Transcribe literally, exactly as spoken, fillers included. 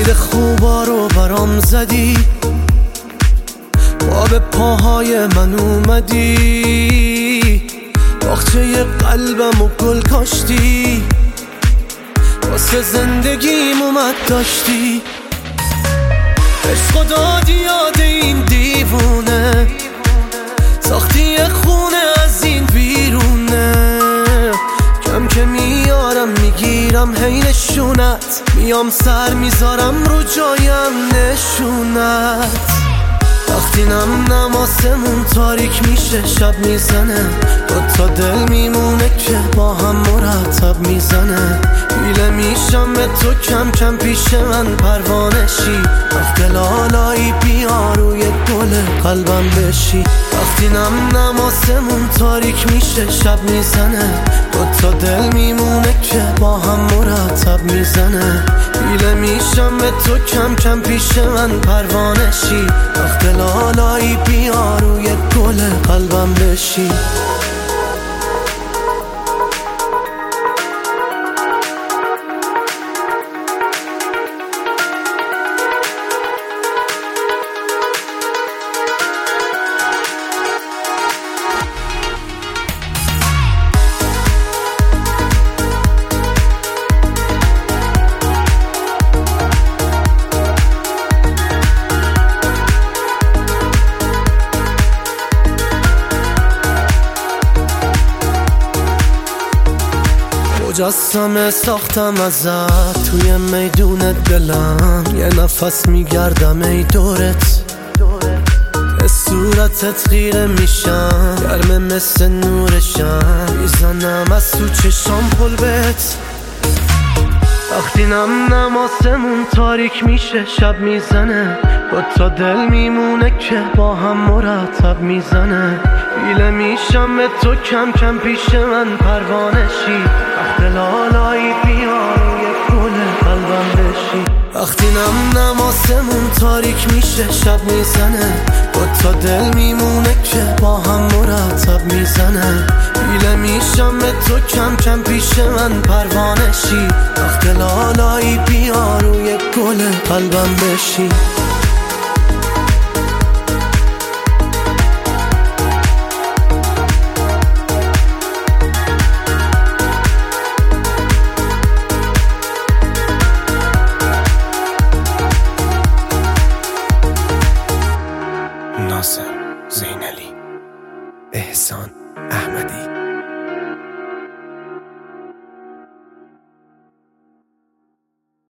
دید خوبا رو برام زدی، با به پاهای من اومدی، باغچه قلبم و گل کاشتی، واسه زندگیم اومد داشتی. عشق دادی یاد این دیوونه، ساختی خونه از این بیرونه. کم که میارم میگیرم هی نشونت، میام سر میذارم رو جایم نشونت. وقتی نم نماسمون تاریک میشه شب میزنه، دو تا دل میمونه که با هم مرتب میزنه. حیله میشم به تو کم کم پیش من پروانشی، وقت لالایی بیا روی گل قلبم بشی. وقتی نم نماسمون تاریک میشه شب میزنه، دو تا دل میمونه که با هم مرتب میزنه. حیله میشم به تو کم کم پیش من پروانشی، وقت لالایی بیا روی گل قلبم بشی. مجسمه ساختم ازت توی میدون دلم، یه نفس میگردم ای دورت، به صورتت خیره میشم، گرمه مثل نورشم، میزنم از تو چشام پل بهت. وقتی نم نماسمون تاریک میشه شب میزنه، با تا دل میمونه که با هم مرتب میزنه. حیله میشم به تو کم کم پیش من پروانشی، وقت لالایی بیا روی گل قلبم بشی. وقتی نم نماسمون تاریک میشه شب میزنه، با تا دل میمونه که با هم مرتب میزنه. حیله میشم به تو کم کم پیش من پروانشی، وقت لالایی بیا روی گل قلبم بشی. ناصر زینلی، احسان احمدی.